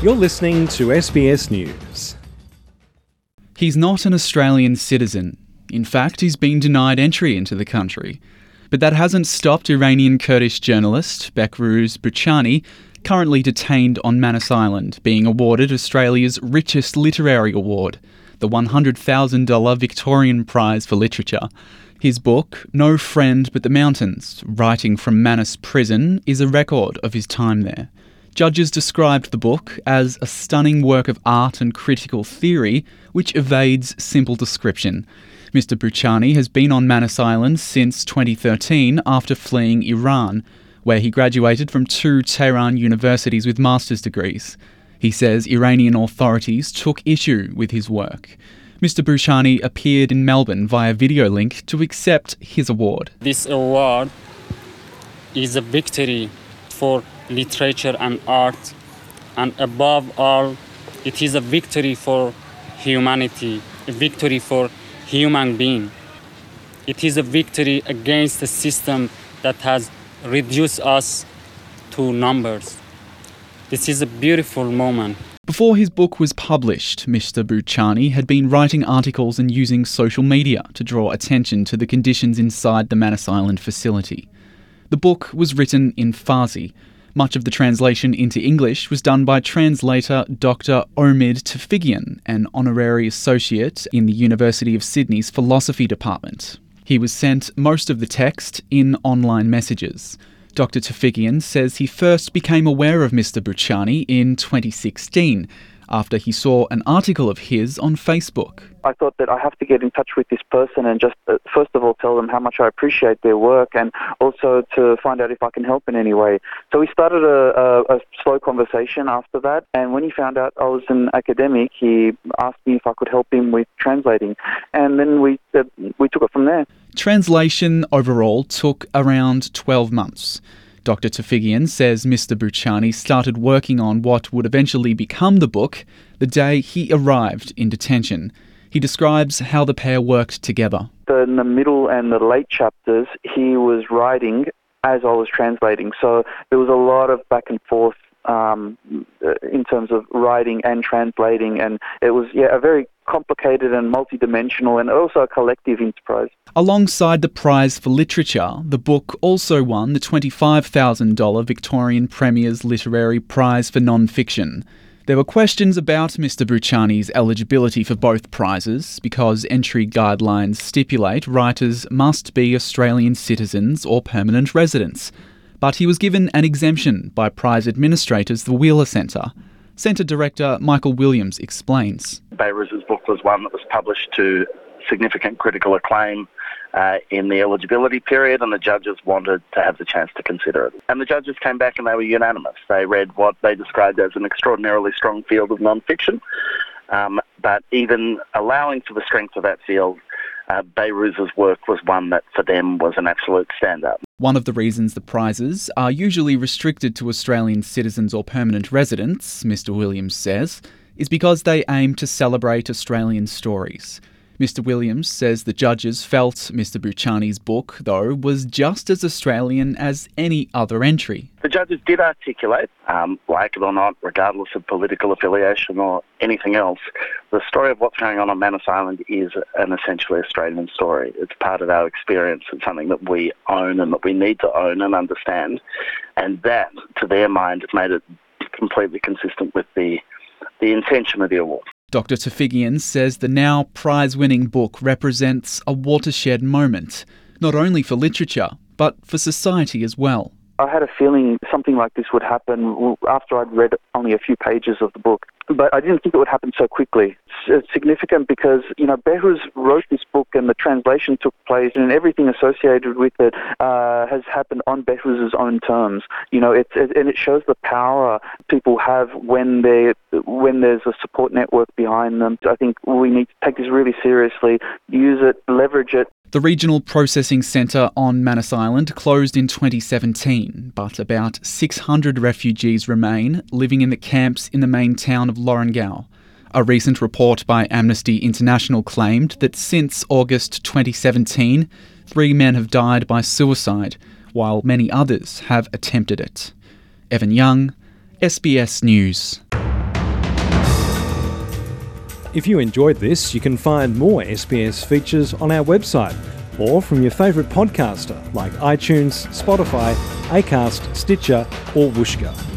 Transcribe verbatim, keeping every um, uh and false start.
You're listening to S B S News. He's not an Australian citizen. In fact, he's been denied entry into the country. But that hasn't stopped Iranian Kurdish journalist Behrouz Boochani, currently detained on Manus Island, being awarded Australia's richest literary award, the one hundred thousand dollars Victorian Prize for Literature. His book, No Friend But the Mountains, Writing from Manus Prison, is a record of his time there. Judges described the book as a stunning work of art and critical theory which evades simple description. Mister Boochani has been on Manus Island since twenty thirteen after fleeing Iran, where he graduated from two Tehran universities with master's degrees. He says Iranian authorities took issue with his work. Mister Boochani appeared in Melbourne via video link to accept his award. This award is a victory for literature and art, and above all, it is a victory for humanity, a victory for human being. It is a victory against the system that has reduced us to numbers. This is a beautiful moment. Before his book was published, Mister Boochani had been writing articles and using social media to draw attention to the conditions inside the Manus Island facility. The book was written in Farsi. Much of the translation into English was done by translator Doctor Omid Tafigian, an honorary associate in the University of Sydney's philosophy department. He was sent most of the text in online messages. Doctor Tafigian says he first became aware of Mister Boochani in twenty sixteen, after he saw an article of his on Facebook. I thought that I have to get in touch with this person and just, uh, first of all, tell them how much I appreciate their work, and also to find out if I can help in any way. So we started a, a, a slow conversation after that, and when he found out I was an academic, he asked me if I could help him with translating, and then we uh, we took it from there. Translation overall took around twelve months. Doctor Tafigian says Mister Boochani started working on what would eventually become the book the day he arrived in detention. He describes how the pair worked together. In the middle and the late chapters, he was writing as I was translating. So there was a lot of back and forth um, in terms of writing and translating. And it was yeah, a very complicated and multidimensional and also a collective enterprise. Alongside the prize for literature, the book also won the twenty-five thousand dollars Victorian Premier's Literary Prize for Non-Fiction. There were questions about Mister Boochani's eligibility for both prizes because entry guidelines stipulate writers must be Australian citizens or permanent residents. But he was given an exemption by prize administrators, the Wheeler Centre. Centre Director Michael Williams explains. Behrouz's book was one that was published to significant critical acclaim uh, in the eligibility period, and the judges wanted to have the chance to consider it. And the judges came back and they were unanimous. They read what they described as an extraordinarily strong field of non-fiction, um, but even allowing for the strength of that field, uh, Behrouz's work was one that for them was an absolute stand-up. One of the reasons the prizes are usually restricted to Australian citizens or permanent residents, Mister Williams says, is because they aim to celebrate Australian stories. Mister Williams says the judges felt Mister Boochani's book, though, was just as Australian as any other entry. The judges did articulate, um, like it or not, regardless of political affiliation or anything else, the story of what's going on on Manus Island is an essentially Australian story. It's part of our experience. It's something that we own and that we need to own and understand. And that, to their mind, made it completely consistent with the, the intention of the award. Doctor Tafigian says the now prize-winning book represents a watershed moment, not only for literature, but for society as well. I had a feeling something like this would happen after I'd read only a few pages of the book. But I didn't think it would happen so quickly. It's significant because, you know, Behrouz wrote this book and the translation took place and everything associated with it uh, has happened on Behrouz's own terms. You know, it's, it, and it shows the power people have when they when there's a support network behind them. I think we need to take this really seriously, use it, leverage it. The Regional Processing Centre on Manus Island closed in twenty seventeen, but about six hundred refugees remain living in the camps in the main town of Lorengau. A recent report by Amnesty International claimed that since August twenty seventeen, three men have died by suicide, while many others have attempted it. Evan Young, S B S News. If you enjoyed this, you can find more S B S features on our website or from your favourite podcaster like iTunes, Spotify, Acast, Stitcher or Whooshkaa.